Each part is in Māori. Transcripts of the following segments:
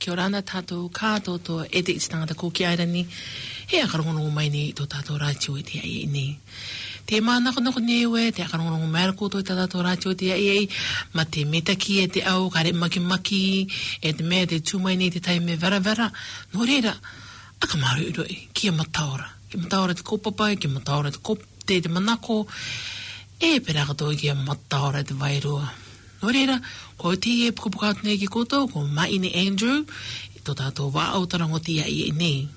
kia ora ana tātou kātoto e te ititangata ko ki airani he akarongonongo mai ni tō tātou rātio e te ai nei. Te mānakonoko newe, te akarongonongo mai rakoto e tātou rātio e te ai ma te metaki e te au, kare maki e te mea te tūmai ni te tai me vera, no reira, aka maru uroi, kia mataora. Kia mataora te kopapa, kia mataora te manako, e perakato kia mataora te vairua. No reira, ko te e pukapukatu nei ki koto, ko Maine Andrew, tō tātou wā autarango tia i nei.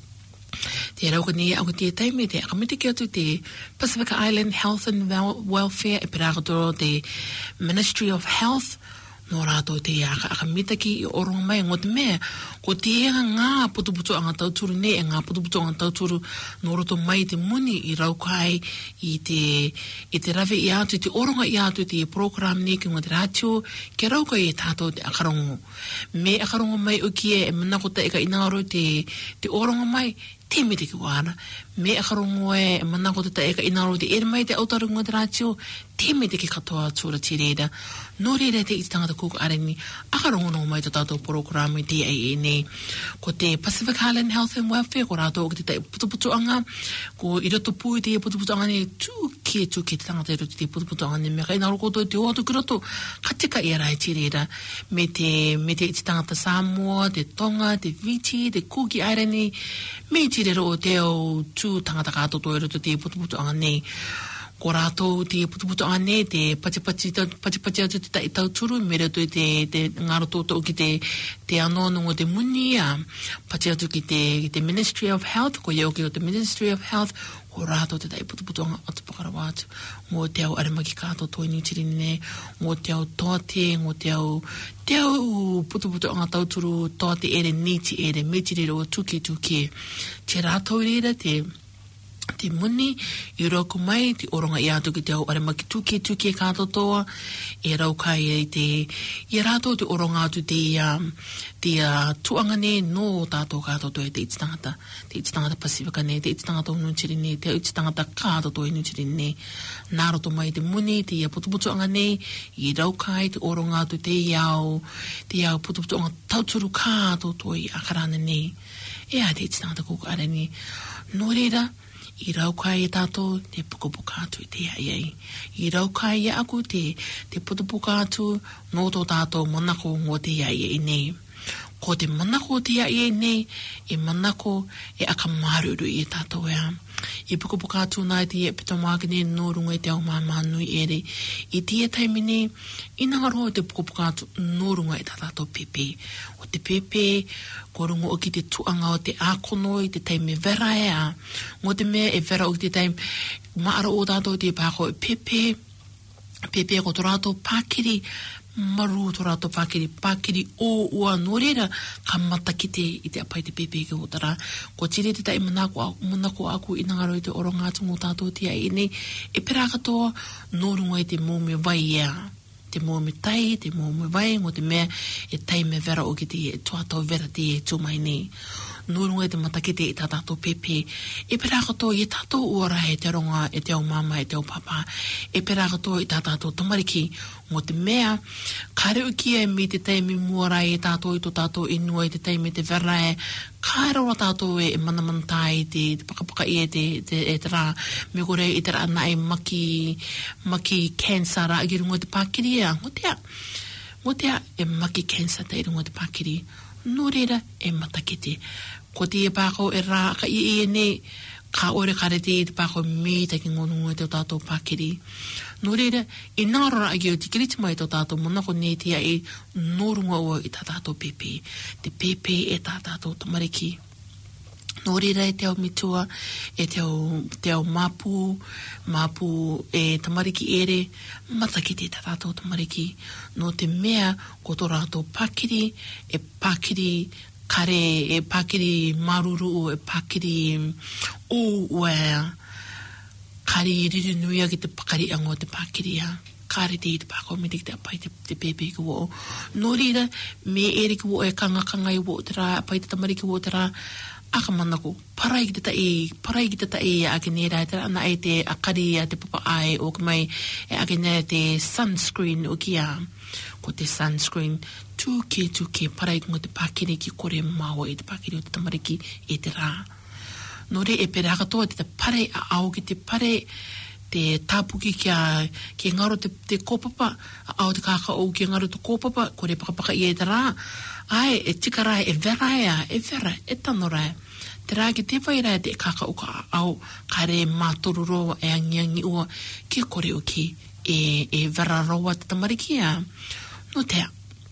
Te rauka ni au te taimi, te akamiti ki atu te Pacific Island Health and Welfare, e perakato te Ministry of Health, no rātou te akamitaki i oronga mai ngō te mea, ko te ega ngā putuputu anga tauturu ne, e ngā putuputu anga tauturu no roto mai te muni i raukai i te rave i atu, te oronga i atu, te program ne ki ngō te rātio, ke raukai e tātou te akarongo. Me akarongo mai uki e manakota eka inaro te oronga mai, te me te ki wāna. Me akarongo e manakota ta eka inaro te ere mai te autaru ngō te rātio, te me te ki katoa tūra ti reira. No reira te i tangata kuku areni, akarongo no mai te tātou program i te ai nei. Ko te Pacific Island Health and Welfare, ko rātou o te tai putuputuanga, ko i roto pui te putuputuanga ne tūke te tangata i roto te putuputuanga ne, me kai naro koto te oatu ki roto, ka tika i arai ti reira, me te i tangata Samoa, te Tonga, te Fiji, te Kuki Aireni, me ti reira o te o tū tangata kātoto i roto te putuputuanga nei. Ko rātou te putuputuanga nei, te pachipachi atu te tai tauturu, me rato te ngāro tōtō ki te anōnongo te muni, pachi atu ki te Ministry of Health, ko iau ki o te Ministry of Health, ko rātou te tai putuputuanga atu pakarawa atu, ngō te au aramaki kātou toi niutirini nei, ngō te au toate, ngō te au putuputuanga tauturu, toate ere niti ere, me ti rero o tuke, te rātou rera te muni, i rauku mai, te oronga i atu ki te au aramaki tuke kātotoa, e raukai i rātou te oronga atu te tuanga ne no tātou kātotoa te ititangata Pasifika ne, te ititangata unutiri ne, te ititangata kātotoa unutiri ne, nā roto mai te muni, te putuputuanga ne, i raukai te oronga atu te iau putuputuanga tauturu kātotoa i akarana ne, e a te ititangata kuku areni, no reira, i raukai e tātou te pukapukātu i te ai. I raukai e aku te putupukātu no tō tātou manako ngō te ai nei. Ko te manako te ai nei, e manako e akamaruru i tātou ea. I pukapukātu nai te e pitamākene no runga i te au māmanui ere. I tia taimi nei, i ngaro te pukapukātu no runga i tātou pepe. O te pepe, ko rungo o ki te tuanga o te ākono i te taime vera ea. Ngō te mea e vera o ki te taime maara o tātou te pāko e pepe ko tō rātou pākiri, maru tō rātou pākiri o ua no reira, ka mata ki i te apai te pepe ki o tara. Ko tire te tai manako aku i ngaro i te oronga atu ngō tātou tia i nei, e pera katoa no rungo i te mōme vai ea. Te mōme tai, te mōme vai, ngō te mea e tai me vera o ki te tuatau vera te e tūmai nei. Nōrunga e te matakete i tā tātou pepe. E pera katoa i tātou uara e te ronga, e te au mama, e te au papa. E pera katoa i tā tātou tamariki. Ngō te mea, kareu kia mi te teimi muara e tātou i tō tātou inua i te teimi te vera e. Kairawa tātou e manamantai te pakapaka i e te rā. Me kore i te rā nai maki cancer rā i rungo te pākiri ea. Ngō tea e maki cancer te i rungo te pākiri. No reira e matakete. Ko te e pākau e rā ka i nei, ka ore kare te pākau mi taki ngonungu e te tātou pākiri. No reira, e nārora agi o te kiriti mai tō tātou manako nei tia e nōrunga ua i tā tātou pepe. Te pepe e tā tātou tamariki. No reira e te au mitua, e te au mapu e tamariki ere, matakete tā tātou tamariki. No te mea, ko tō rātou pākiri, e pākiri kare, e pākiri maruru, e pākiri o ua, kari riri nuia ki te pakari ango te pākiri a. Kare te pākau me te apai te pepe ki wo. No reira, me ere ki wo e kanga i wo te rā, apai te tamariki wo te rā, aka manako parai ki te tai ake nera te ana ai te akari a te papa ai o mai e ake nera te sunscreen o kia ko te sunscreen tuke parai ki mo te pakiri ki kore mau e te pakiri o te tamariki e te rā no re e pere akatoa te pare a au ki te pare te tapuki ki ngaro te kōpapa a au te kakao ki ngaro te kōpapa kore pakapaka i e te rā ai e tika rai e vera e tano rai te rā ki te whai rai te kakao ka au kare mātororo e angiangi ua ki kore o ki e vera roa te tamariki a no te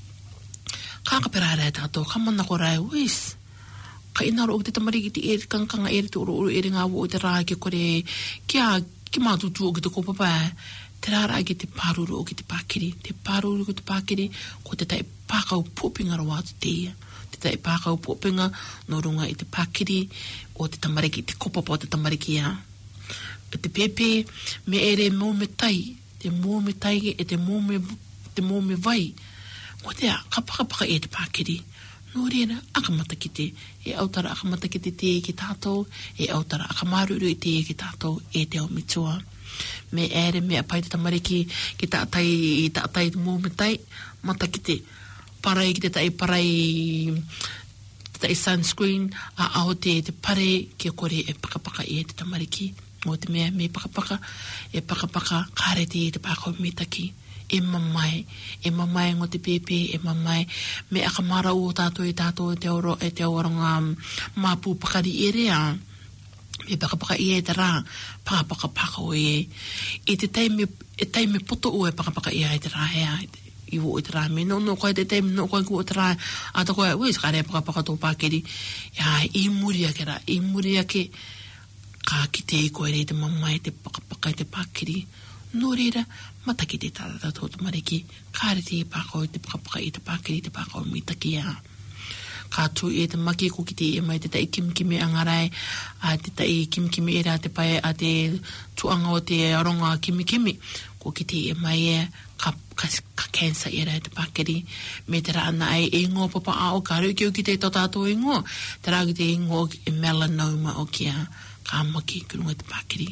kakapera rai tātou kamana ko rai wis ka inaro o te tamariki te eri kankanga eri te oro eri ngā o te rā ki kore ki mātutu o ki te kōpapa te rāra ki te pāruru o ki te pākiri te pāruru o ki te pākiri ko te tai pākau pōpinga rawa atu te ia te tai pākau pōpinga no runga i te pākiri o te tamariki te kōpapa o te tamariki a te pepe me ere mō me tai te mō me tai e te mō me vai ko te a kapakapaka e te pākiri no reira akamata ki te e autara akamata ki te ki tātou e autara akamaruru i te ki tātou e te o mitua me ere me apai te tamariki ki tātai te mōmitai mata ki te parai ki te parai te tai sunscreen a au te pare ki kore e pakapaka i te tamariki o te mea me pakapaka e pakapaka kare te pākau mitaki e mamai ngo te pepe e mamai me akamara o tātou e te oranga māpū pakari e rea me pakapaka i e te rā pakapaka o e te taime poto o e pakapaka i e te rā hea i o te rā me no koe te taime no koe ku o te rā a ta koe uis kare pakapaka tō pākeri i muri ake ka ki te i koe rei te mamai te pakapaka i te pākeri no reira mata ki te tātata tō te mariki kāre te pākau i te pakapaka i te pākeri te pākau mitaki a kā tū e te maki ko ki te e mai te tai kimkimi angarai a te tai kimkimi e rā te pai a te tuanga o te aronga kimikimi ko ki te e mai e ka cancer e rā te pākeri me te rā ana ai e ngō papa a o kāru ki o ki te tātou e ngō te rā ki te ngō e melanoma o kia kā maki kurunga te pākeri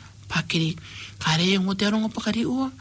kare ngō te aronga pakari ua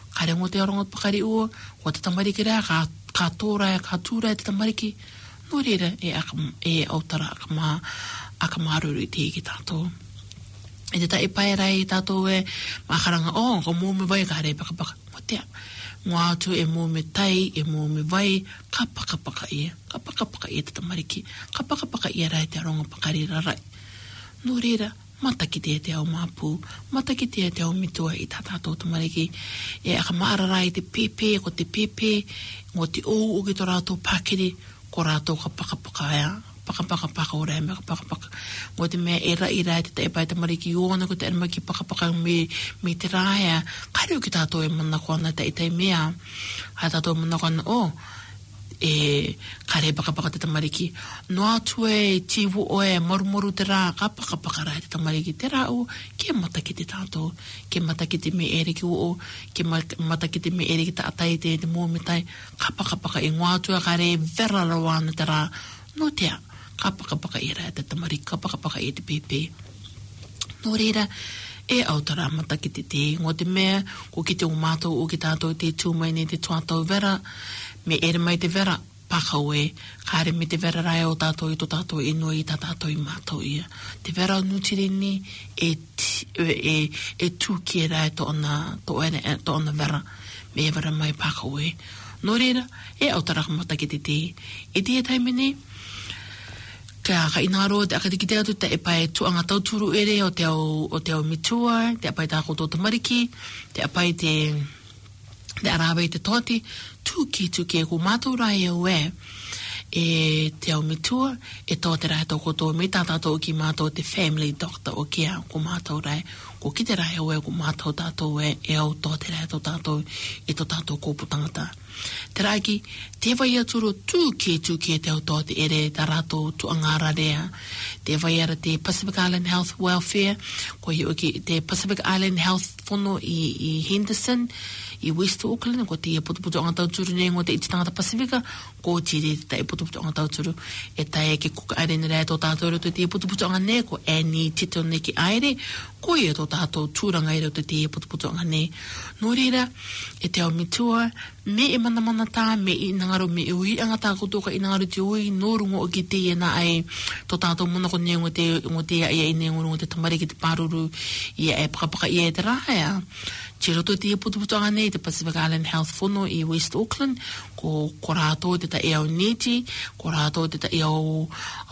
ko te tamariki rea ka tūrai te tamariki no reira e autara akamāruru i te ki tātou e te tai pai rai i tātou e makaranga ko mō me vai kare pakapaka mo te ngō atu e mō me tai e mō me vai ka pakapaka ia te tamariki ka pakapaka ia rai te aronga pakari rarai no reira mata ki te ao māpū, mata ki te ao mitua i tātātou tamariki. E akamaara rai te pepe, ko te pepe, ngō te o ki tō rātou pākiri, ko rātou ka pakapaka ea, pakapaka o rai me ka pakapaka. Ngō te mea e rai te taipai tamariki iona ko te anima ki pakapaka me te rāia, kaireo ki tātou e mana ko ana tai mea, hai tātou mana ko ana e kare pakapaka te tamariki no atu e tivu o e morumoru te rā ka pakapaka rai te tamariki te rā o ke mata ki te tātou ke mata ki te me ere ki o ke mata ki te me ere ki ta atai te mōmitai ka pakapaka e ngō atu e kare vera rawana te rā no tea ka pakapaka i rai te tamariki ka pakapaka i te pepe no reira e autara mata ki te ngō te mea ko ki te o mātou o ki tātou te tūmaine te tuatau vera me ere mai te vera pakau e kāre me te vera rai o tātou i tō tātou e nui i tā tātou i mātou ia te vera nutirini e tūki e rai tō ana vera me e vera mai pakau e no reira e autara mata ki te e te taimene ka inaro te akatiki te atu te e pai tuanga tauturu ere o te ao mitua te apai tā koto tamariki te apai te arawe te tōti tūki e ko mātou rai au e te ao mitua e tō te rai tō koto me tātātou ki mātou te family doctor o kia ko mātou rai ko ki te rai au ko mātou tātou e au tō te rai tō tātou e tō tātou kōputangata Te raki, te vai aturo tūke te auto te ere ta rato tu angara rea. Te vai ara te Pacific Island Health Welfare, ko hi oki te Pacific Island Health Fono i Henderson, i West Auckland, ko te putuputu anga tauturu ne ngo te iti tangata Pasifika, ko tiri te putuputu anga tauturu, e tae ke kuka aere ni rea tō tātou te putuputu anga ne, ko Annie Tito ne ki aere, ko i tō tātou tūranga ere te putuputu anga ne. Nō reira, e te au mitua, me e mana tā, me i ngaro me e ui anga tā kotoka i ngaro te ui, nō rungo o ki te e na ai, tō tātou monako ne ngo te ia i ne ngo te tamari ki te pāruru, ia e pakapaka ia e te rāia. Te roto te putuputu anga nei, te Pacific Island Health Fono i West Auckland, ko rātou te ta e au neti, ko rātou te ta e au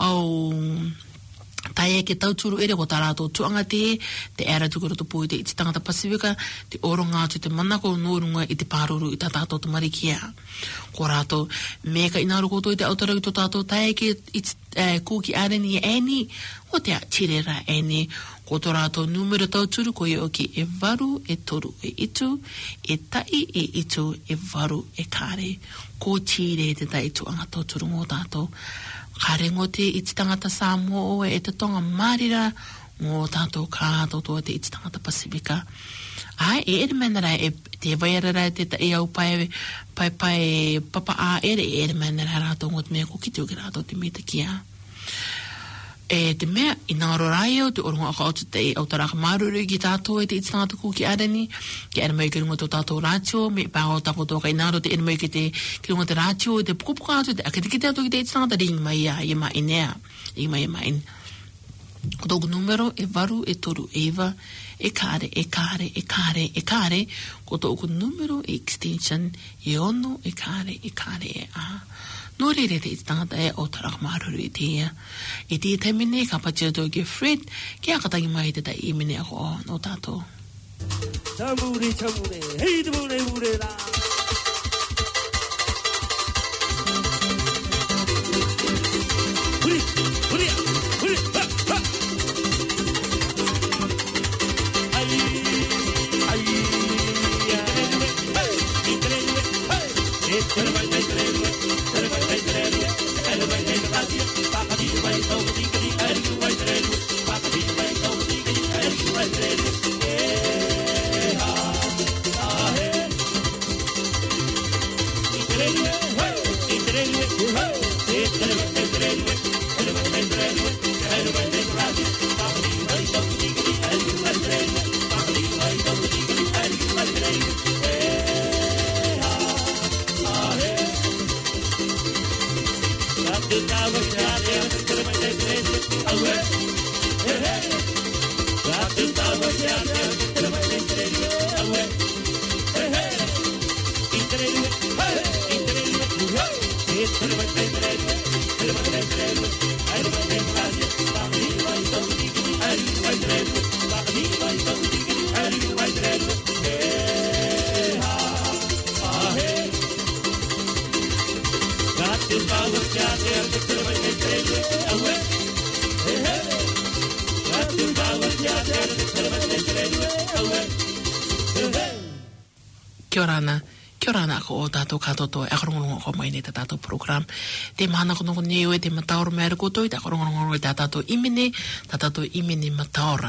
tae ke tauturu ere ko tā rātou tuanga te era tukuroto pui te iti tangata Pasifika, te oro ngātu te manako nōrunga i te pāruru i tā tātou te marikia. Ko rātou meka inaru koto i te autarau i tō tātou tae ke kūki āreni e eni, o te tirera eni, ko tō rātou numero tauturu ko i oki e varu, e toru, e itu, e tai, e itu, e varu, e kāre. Ko tire te tai tuanga tauturu ngō tātou. Kāre ngō te iti tangata Samoa e te tonga marira ngō tātou kātou te iti tangata Pasifika. Ai, e ere mena rai, te vaiara te ta e au pai papa a ere mena rai rātou ngō te mea ko ki te uki rātou te mea te kia. E te mea, i ngaro rai au, te orongo aka atu te au taraka maruru ki tātou e te iti tangata kuki areni, ki ere mai ki rungo tō tātou rātio, me pāo tako tō ka i ngaro te ere mai ki rungo te rātio, te pukupuka atu, te akitikite atu ki te iti tangata ringi mai ia, i mai nea, i mai in. Ko tōku numero e varu, e toru, e iwa, e kāre, e kāre, e kāre, e kāre, ko tōku numero e extension, e ono, e kāre, e a. Nō reire te iti tangata e o taraka maruru i te ia. I te temine ka patia tō ki Fred, ki akatangi mai te ta imene ako o nō tātou. Chamure, hei te mure rā. Huri, ha, ha. Kia ora ko o tātou kātoto e akarongorongo ko mai nei tā tātou program. Te mahana kono neo e te mataora mea rako toi, te akarongorongo e tā tātou imene mataora.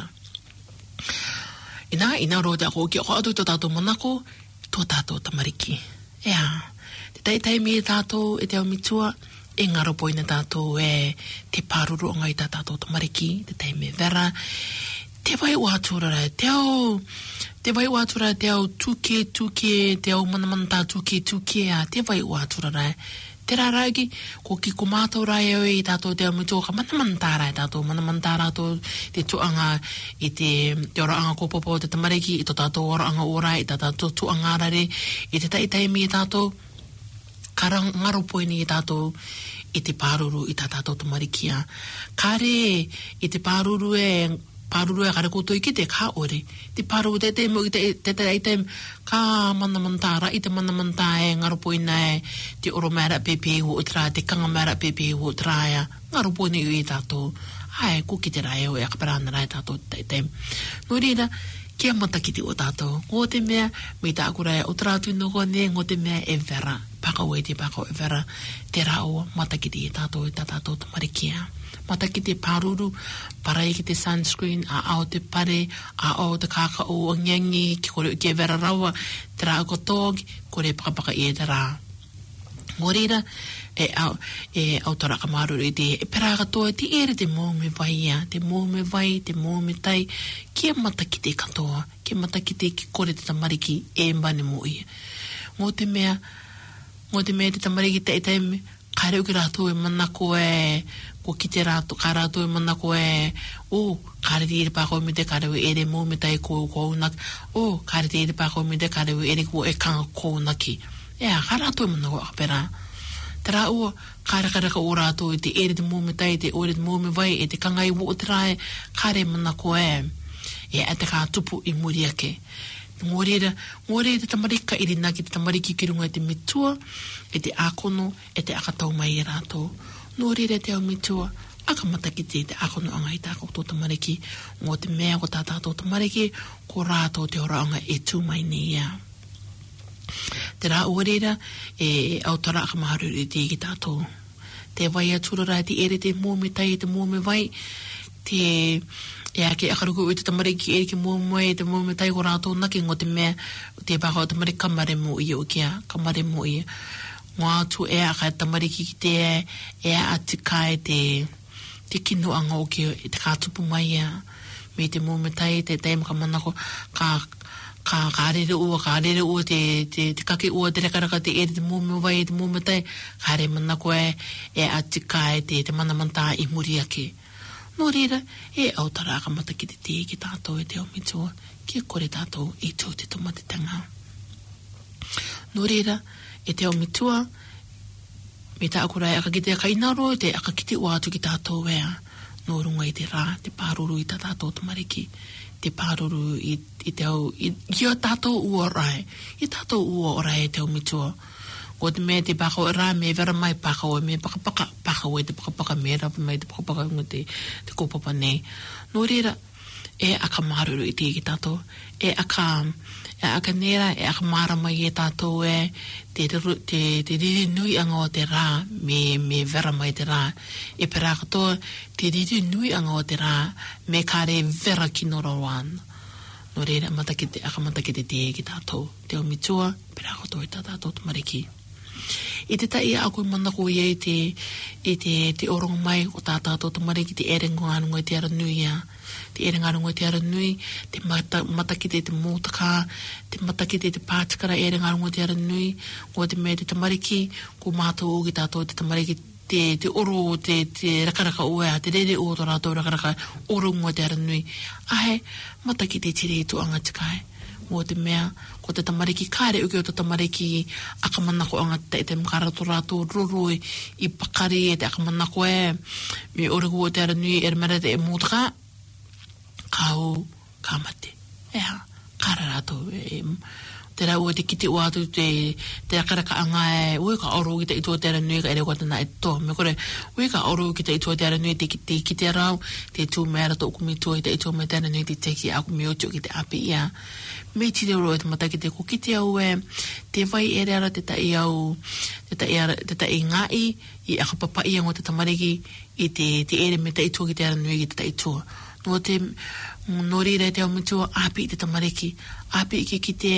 Ina ro te ako ki o atu tō tātou manako, tō tātou tamariki. Ea, te taitai me tātou e te au mitua, e ngaro poina tātou e te pāruru o ngai tā tātou tamariki, te tai me vera, te vai wātura rai, te vai wātura te au tuke, te au manamanta tuke, te vai wātura rai. Te rārauki, ko ki ko mātou rai au i tātou te au mitua, ka manamanta rai tātou, manamanta rātou te tuanga i te ora anga kōpopo, te tamariki, i tō tātou ora anga ora, i tā tātou tuanga rare, i te taitaimi i tātou, karang ngaro poini i tātou, i te pāruru i tā tātou tamarikia. Kāre, i te pāruru e kare koutou i ki te ka ore. Te pāruru te mo i te ka manamantara, i te manamanta e ngaro poina e te oro mera pepe hu o tra, te kanga mera pepe hu o traia. Ngaro poina i tātou. Ai, ko ki te rai o e akaparana rai tātou te. No reira, kia matakiti o tātou. Ngō te mea, me tā akurai o trātu noko ne, ngō te mea e vera. Pakau e te pakau e vera. Te rāua matakiti e tātou e tātou tamarikia. Matakiti e pāruru, parai ki te sunscreen, a ao te pare, a ao te kākao o ngiangi, ki kore ki e vera rawa, te rā kotog, kore pakapaka i e te rā. Ngō reira, e au taraka maruru i te e pera katoa, te ere te mōme vai ia, te mōme vai, te mōme tai, kia matakite katoa, kia matakite ki kore te tamariki e mbane mo ia. Ngō te mea te tamariki te taime, kaireu ki rātou e manako e, ko ki te rātou, ka rātou e manako e, kāre te ere pākau me te kareu ere mōme tai ko unaki, kāre te ere pākau me te kareu ere ko e kanga ko unaki. Ea, ka rātou e manako akapera. Te rā ua, kārakaraka o rātou e te ere te mōme tai, te ore te mōme vai, e te kangai wo o te rae, kāre manako e te kā tupu i muri ake. Ngō reira te tamarika i rina ki te tamariki ki runga e te mitua, e te ākono, e te akatau mai i rātou. Ngō reira te au mitua, akamataki te akono anga i tākou tō tamariki, ngō te mea ko tā tātou tamariki, ko rātou te ora anga e tū mai ni ia. Te rā uarera, au tara akamaharu i te ki tātou. Te vai aturara te ere te mōme tai, te mōme vai, ke akaruku i te tamariki ere ki mōme vai, te mōme tai ko rātou naki, ngō te mea, te pākau tamariki kamare mo ia o kia, kamare mo ia. Ngō atu aka tamariki ki te atikai te kino anga o kia, te kātupu mai ia, me te mōme tai, te teimaka manako, ka rere ua te kake ua te rekaraka te ere te mōme vai te mōme tai ka re mana koe atika te manamanta i muri ake. Nō reira, au tara akamata ki te ki tātou e te o mitua ki kore tātou i tū te tomatitanga. Nō reira, e te o mitua me tā akurai aka ki te kainaro te aka ki te ua atu ki tātou ea. Nō runga i te rā, te pāruru i tā tātou tamariki. Te pāruru i te au, i o tātou ua rai. I tātou ua rai e te au mitua. Ko te mea te pakao e rā, me vera mai pakao e me pakapaka, pakao e te pakapaka me rapa mai te pakapaka ngu te kopapa nei. Nō reira, aka maruru i te ki tātou. Aka nera, aka mara mai e tātou te riri nui anga o te rā, me vera mai te rā. E pera katoa, te riri nui anga o te rā, me kare vera ki noro wan. Nō reira, aka matakite te ki tātou. Te o mitua, pera katoa i tātou tamariki. I te tai a koe manako i te orongo mai o tātou tamariki, te ere ngānunga i te ara nui ia. Te ere ngānunga i te ara nui, te matakite te mōtaka, te matakite te pātikara ere ngānunga i te ara nui, ko te mea te tamariki, ko mātou o ki tātou te tamariki, te oro, te rakaraka oea, te rere o tō rātou rakaraka orongo i te ara nui. Ahe, matakite tiri i tō anga tikai. O te mea, ko te tamariki, kāre uke o te tamariki, akamanako anga te mkarato rātou roroi i pakari e te akamanako me oragu o te ara nui e mera te mōtaka, kāu, kā mate. Kāra rātou te rau te kite o atu te rakaraka anga ue ka oro ki te itua te ara nui ka ere kua tana e toa. Me kore, ue ka oro ki te itua te ara nui te kite rau, te tū mea rato uku mitua i te itua me te ara nui te teki aku mi otu ki te api ia. Me tire oro e te mataki te kukite au te vai ere ara te tai au, te tai ngai i akapapa ia ngō te tamariki i te ere me te itua ki te ara nui ki te tai itua. Nō rira te au mitua api i te tamariki, api i ki te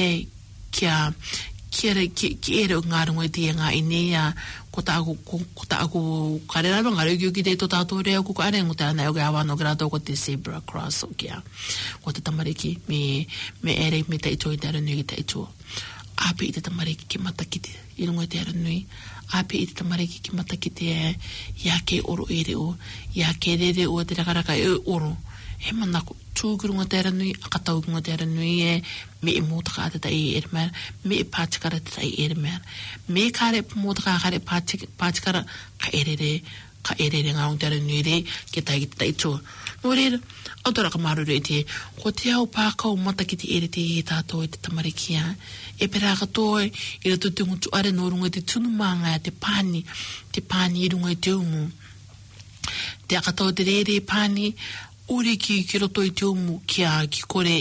ki ere o ngā rungo i te ngā inea ko ta aku kareraro ngā reu ki te to tātou reo kuko are ngu te ana o ke awano grato ko te zebra cross o kia ko te tamariki me ere me te ito i te aranui ki te ito api i te tamariki ki matakite i rungo i te aranui api i te tamariki ki matakite ia ke oro ere o ia ke rere o te rakaraka e oro he manako tūkurunga te aranui, akataukunga te aranui me e mōtaka te tai ere mera, me e pātikara te tai ere mera. Me kāre mōtaka kāre pātikara ka erere ngā te aranui re, ke tai ki te tai tō. Nō reira, autora ka maruru e te, ko te au pākau mata ki te ere te tātou e te tamarikia, e pera katoe, i rato te ngutu are nō runga te tunumanga, te pāni i runga i te ungu. Te akatau te rere pāni, uri ki roto I te umu kia ki kore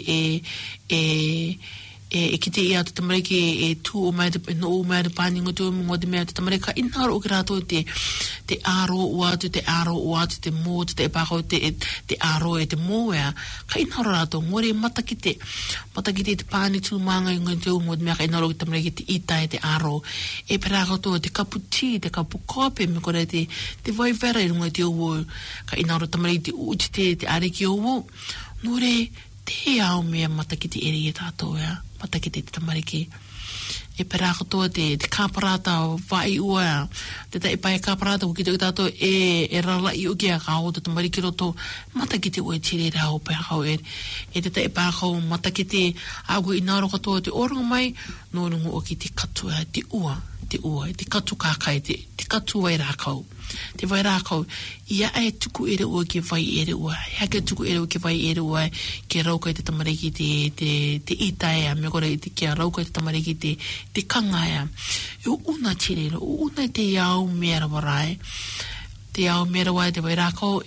ki te ia te tamariki tū o mai no o mai pāni ngote o mo te mea te tamarika inaro o ki rātou te aro o atu te mō te pākau te aro te mōea ka inaro rātou ngore mataki te pāni tū manga I ngote o mo te mea ka inaro ki tamariki te itai te aro pera katoa te kapu tea te kapu kope me kore te vai vera I ngote o ka inaro tamariki te uti te ariki o nore te ao mea mataki te eri tātou mataki te tamariki pera katoa te kāparata vai ua te pai kāparata ki te tātou rala I o kia ka o te tamariki roto mataki te oe tire rao pēr kau te pākau mataki te agu inaro katoa te oronga mai no rungu o ki te katua te ua te katu kākai te katu vai rākau te vai rākau ia tuku ere ua ki vai ere ua hake tuku ere ua ki vai ere ua ke raukai te tamariki te itai me kore kia raukai te tamariki te kangaia una tirero una te iau mera warai te iau mera warai te vai rākau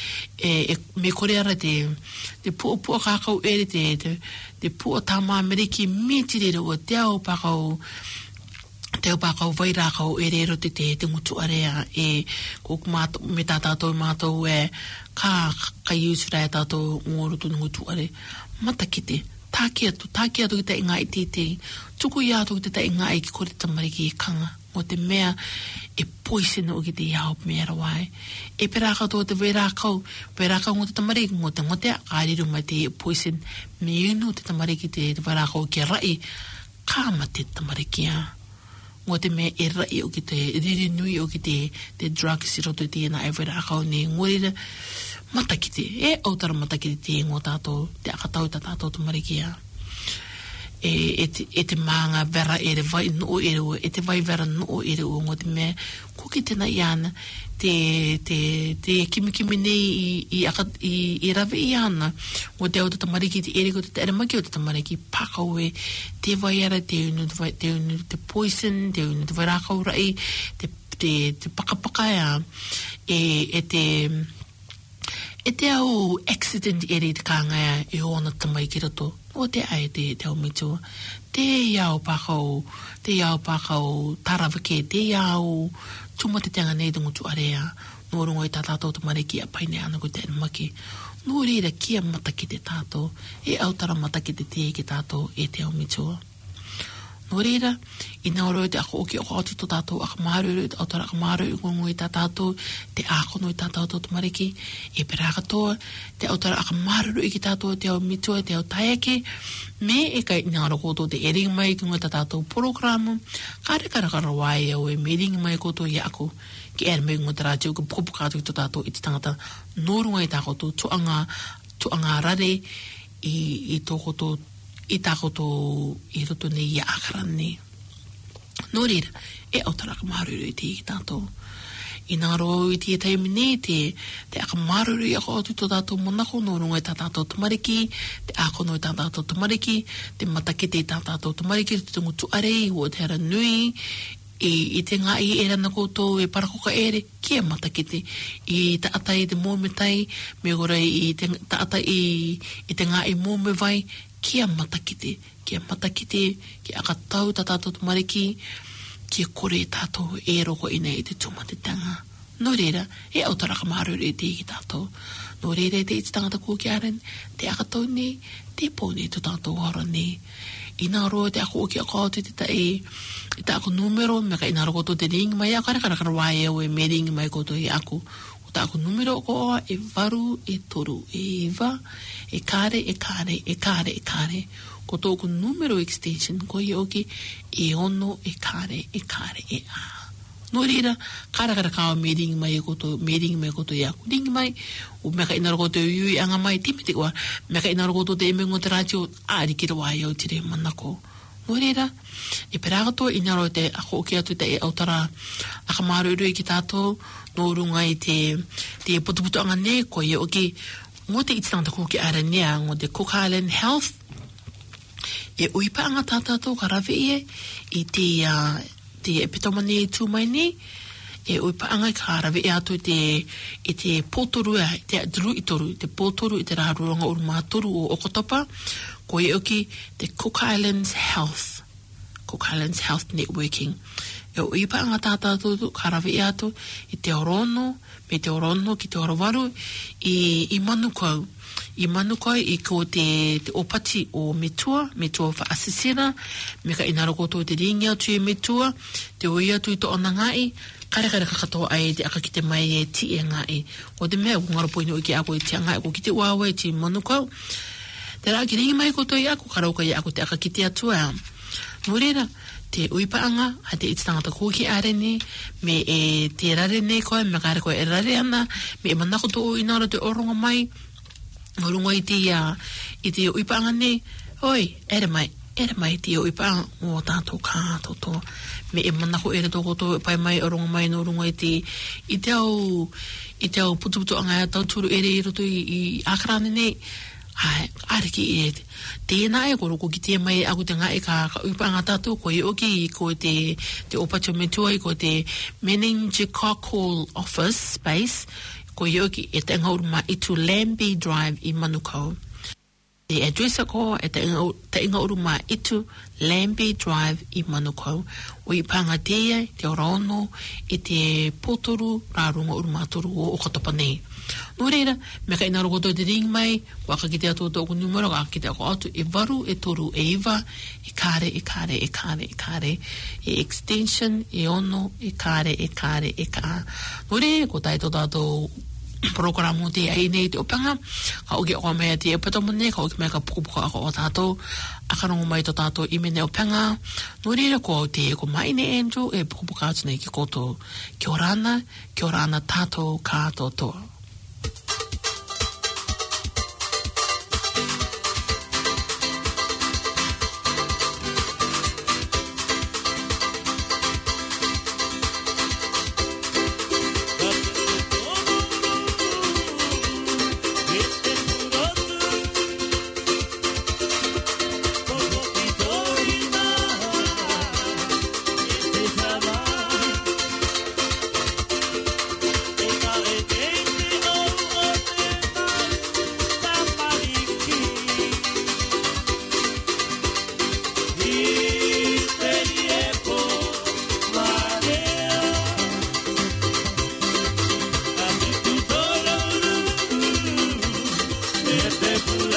me kore ara te pua kākau ere te pua tāma meriki me tirero ua te au pakau te upakau vai rākau rero te ngutu area kuk me tātou mātou ka iusurai tātou ngorotu ngutu are matakite tāki atu ki te inga I te tuku I atu ki te inga I ki kore tamariki I kanga o te mea poison o ki te iau mea rawai pera katoa te vai rākau ngō te tamariki ngō te ngotea kāriru mai te poison me unu te tamariki te vai rākau ki rai kāma te tamariki mo te me rai o ki te riri nui o ki te drugs I roto te na vai rākau ne ngorira matakite autara matakite te ngō tātou te akatau tātou tamariki te maanga vera vai no ero te vai vera no ero ngō te me ko ki tena iana te kimi nei I rave I ana o te au tamariki te ere ko te eremaki o te tamariki pakau te vai ara te unu te poison te unu te vai rākau rai te pakapaka te au accident ere te kāngai ona tamariki rato o te ai te au mitua te iau pakau tarawake te iau tuma te teanga nei dungutu area no rongo I tātou tamariki paine ana ko te eremaki no reira kia mataki te tātou autara mataki te ki tātou te au mitua no reira I nauro te ako oki o atu to tātou akamaru autara akamaru I ngongo I tātou te akono I tātou tamariki pera katoa te autara akamaru I ki tātou te au mitua te au taiake me kai nauro koto te eringi mai ki ngoi tātou programu kare karawai au me ringi mai koto I ako ki ere me ngoi te rātiu ka pukapukātu ki tātou I te tangata norunga I tākoto tuanga rare I tōkoto I tākoto I roto nei I akarane. Nō reira, autara akamaruru I te ki tātou. I nā ro I te taimi nei te akamaruru I ako atu tō tātou monako nō runga I tātou tamariki, te akono I tātou tamariki, te matakete I tātou tamariki, te tungutu arei, o te hara nui, I te ngā I era na koutou parakoka ere, kia matakete. I ta atai te mōmetai, me gora I te atai I te ngā I mōme vai, kia matakite, ki akatau tātou tamariki, kia kore tātou roko ina I te tumatitanga. Nō reira, autara kamaruru I te ki tātou. Nō reira te iti tangata kō ki aren, te akatau nei, te pō nei tu tātou hara nei. I nā roa te ako oki ako atu te ako numero, me ka ina rokoto te ringi mai a karakara wae au me ringi mai koto I ako. O ta ako numero ko oa varu, toru, iwa, kare. Ko tōku numero extension ko I oki ono, kare, a. No reira, karakara kawa me ringi mai koto I ako. Ringi mai, o me ka ina rokoto yui anga mai timiti koa, me ka ina rokoto te emengo te rātio, ārikira wae au tire manako. No reira, pera katoa ina roa te ako oki atu te autara akamaruru I ki tātou, no runga I te putuputu anga ne ko I oki, ngō te itinanta ko ki ara nea, ngō te Cook Island Health, uipa anga tātou ka rawe I te pitomane tū mai ne, e ui paanga ka rawe e atu i te pōtoru te dru i toru, te pōtoru i te rāruanga o mātoru o Okotopa, ko e oki te Cook Islands Health Networking. E ui paanga tātātotu ka rawe e atu i te orono, me te orono ki te orowaru i Manukau. I Manukau i ko te opati o Metua wha asisira, me ka inaro koto te ringi atu e Metua, te ui atu i to ona ngai, kare kakatoa ai te aka ki te mai e ti e ngai. O te mea kungaropoino i ki ako i te ngai, ko ki te uawa i te Manukau. Te rā ki ringi mai koto i ako, karauka i ako te aka ki te atua. Nō reira, te uipaanga, a te itangata kōki arene, me e te rare nei koe, me kāre koe e rare ana, me e manakoto o inara te oronga mai, orunga i te uipaanga nei, oi, ere mai te uipaanga, o tātou kātoto, me e manako ere tō koto, pai mai orunga mai, no orunga i te au putu anga e tau turu ere i roto i ākarane nei, ariki e tēnā e koro ko ki te mai aku te ngai ka uipanga tātou ko i oki ko te Opacho Metua ko te Meningococcal Office Space ko i oki e te ngauruma i tu Lambie Drive i Manukau. Te address ko e te ngauruma i tu Lambie Drive i Manukau. O i panga te orono i te pōtoru rārunga urumatoru o Okotopa nei. Nō reira, me ka inaro koto te ring mai, waka ki te atu o tōku numero, ka ki te ako atu, e waru, e toru, e iwa, e kāre, e extension, e ono, e kāre, e kā. Nō reira, ko tai tō tātou programo te ai nei te opanga, ka oki ako mea te epatamone, ka oki mea ka pukupuka ako o tātou, akarongo mai tō tātou imene opanga. Nō reira, ko te ko maine Andrew, e pukupuka atu nei ki koto kia orana tātou kātotoa. Este